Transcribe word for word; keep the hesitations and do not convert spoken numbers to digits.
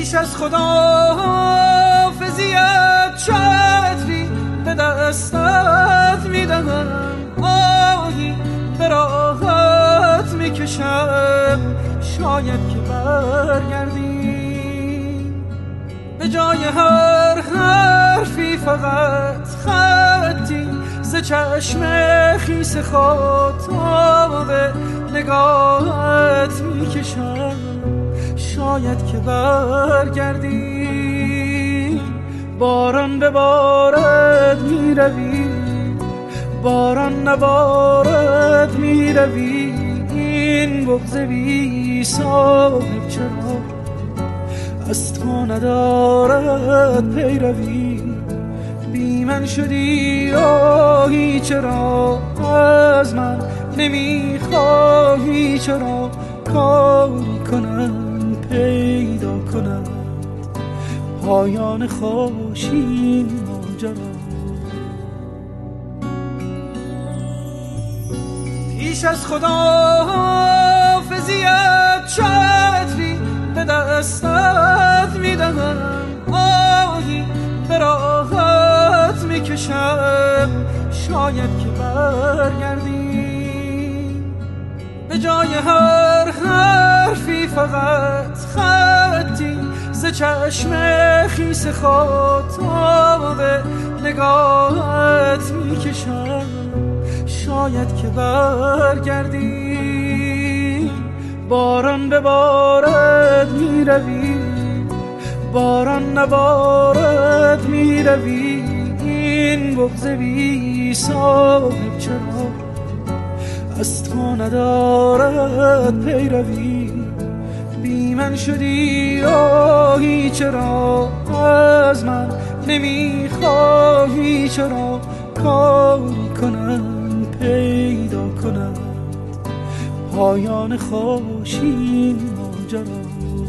پیش از خداحافظیت چتری به دستت میدهم، آهی به راحت میکشم، شاید که برگردی. به جای هر حرفی فقط خطی ز چشم خیس خاطاب نگاهت میکشم، شاید که برگردی. باران ببارد میروی، باران نبارد میروی، این بغض بی صاحب چرا از تو ندارد پیروی. بی من شدی آهی چرا از من نمیخواهی، چرا کاری کنم پیدا کنم پایان خوشین ماجرا. پیش از خداحافظیت چتری به دستت میدهم، آهی به راحت میکشم، شاید که برگردی. به جای هر حرفی فقط خطی ز چشم خیس خاطاب نگاهت میکشم، شاید که برگردی. باران ببارد میروی، باران نبارد میروی، این بغض بی صاحب چرا از تو ندارد پیروی. بی من شدی آهی چرا از من نمیخواهی، چرا کاری کنم پیدا کنم پایان خوشین ماجرا.